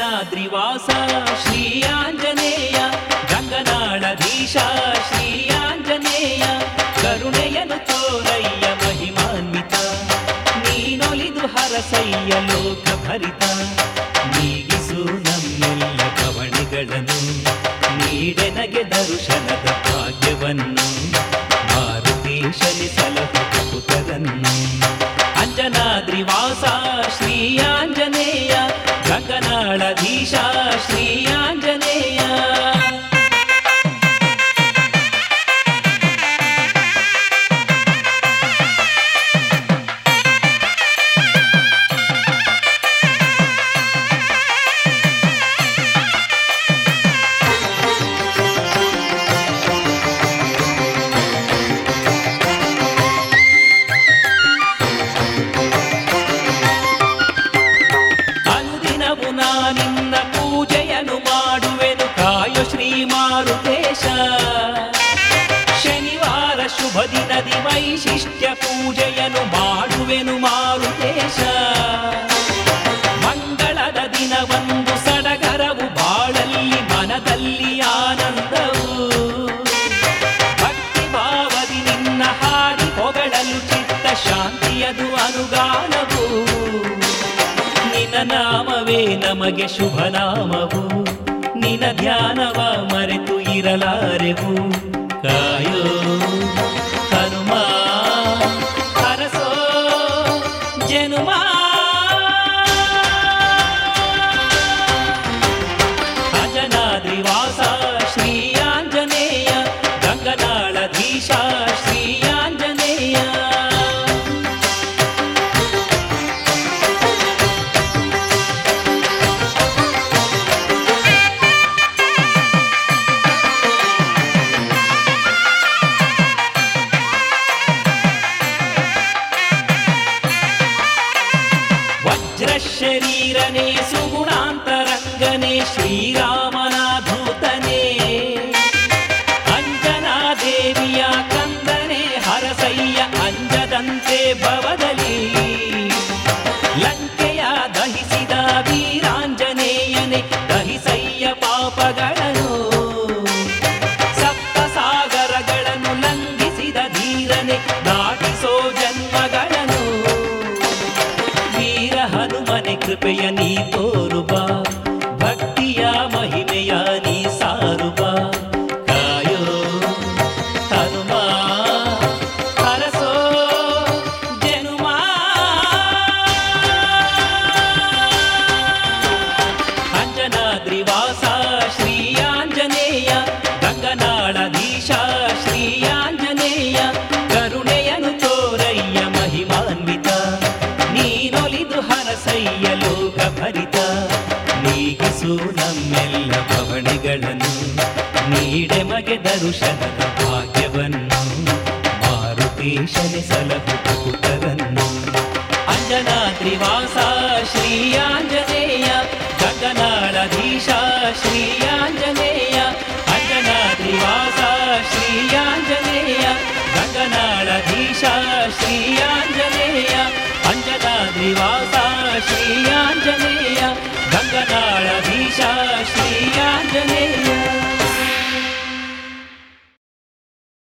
ಅಂಜನಾದ್ರಿವಾಸ ಶ್ರೀ ಆಂಜನೇಯ ಗಂಗನಾಳಧೀಶ ಶ್ರೀ ಆಂಜನೇಯ ಕರುಣೆಯನ್ನು ತೋರಯ್ಯ ಮಹಿಮಾನ್ವಿತ ನೀನೊಲಿದು ಹರಸಯ್ಯ ಲೋಕ ಭರಿತ ನೀಗಿಸು ನಮ್ಮೆಲ್ಲ ಕವಣೆಗಳನ್ನು ನೀಡೆನಗೆ ದರ್ಶನದ ಭಾಗ್ಯವನ್ನು ಮಾರುತೇಶನಿ ಸಲಹು ಕಪುತರನ್ನು ಅಂಜನಾದ್ರಿವಾಸ ಶ್ರೀ ಆಂಜನೇಯ ಗಂಗನಾಳಧೀಶ ಶ್ರೀ ಆಂಜನೇಯ ಶನಿವಾರ ಶುಭ ದಿನದಿ ವೈಶಿಷ್ಟ್ಯ ಪೂಜೆಯನ್ನು ಮಾಡುವೆನು ಮಾರುತೇಶ ಮಂಗಳದ ದಿನವೊಂದು ಸಡಗರವು ಬಾಳಲ್ಲಿ ಮನದಲ್ಲಿ ಆನಂದವು ಭಕ್ತಿ ಭಾವದಿ ನಿನ್ನ ಹಾಡಿ ಹೊಗಳಲು ಚಿತ್ತ ಶಾಂತಿಯದು ಅನುಗಾನವು ನಿನ್ನ ನಾಮವೇ ನಮಗೆ ಶುಭ ನಾಮವು ನಿನ ಧ್ಯಾನವ ಮರೆತು ಇರಲಾರೆವು ಕಾಯೋ ಹನುಮ ಹರಸೋ ಜನುಮ ಅಂಜನಾದ್ರಿವಾಸ ಶ್ರೀ ಆಂಜನೇಯ ಗಂಗನಾಳಧೀಶ ಶ್ರೀ ಆಂಜನೇಯ ಶರೀರನೇ ಸುಗುಣಾಂತರಂಗನೇ ಶ್ರೀರಾಮನ ಧೂತನೇ ಅಂಜನಾದೇವಿಯ ಕಂದನೆ ಹರಸಯ್ಯ ಅಂಜದಂತೆ ಭವದಲ್ಲಿ ಲಂಕೆಯ ದಹಿಸಿದ ವೀರಾಂಜನೇಯನೇ ದಹಿಸಯ್ಯ ಪಾಪಗಳನ್ನು ಸಪ್ತ ಸಾಗರಗಳನ್ನು ಲಂಘಿಸಿದ ಧೀರನೆ ದಾಟಿಸೋ ಜನ್ಮಗಳನ್ನು ಹನುಮನೆ ಕೃಪೆಯ ನೀ ತೋರುಬಾ ಭಕ್ತಿಯ ಮಹಿಮೆಯ ನೀ ಸಾರುಬಾ ಕಾಯೋ ಹನುಮ ಹರಸೋ ಜನುಮ ಅಂಜನಾದ್ರಿವಾಸ ಶ್ರೀ ಆಂಜನೇಯ ಗಂಗನಾಳಧೀಶ ಶ್ರೀ ಆಂಜನೇಯ ಕರುಣೆಯನ್ನು ತೋರಯ್ಯ ಮಹಿಮಾನ್ವಿತ ನೀನೊಲಿದು ಹರಸಯ್ಯ ಲೋಕ ಭರಿತ ನೀಗಿಸು ನಮ್ಮೆಲ್ಲ ಪವಣೆಗಳನ್ನು ನೀಡೆ ಮಗೆ ದರುಶನದ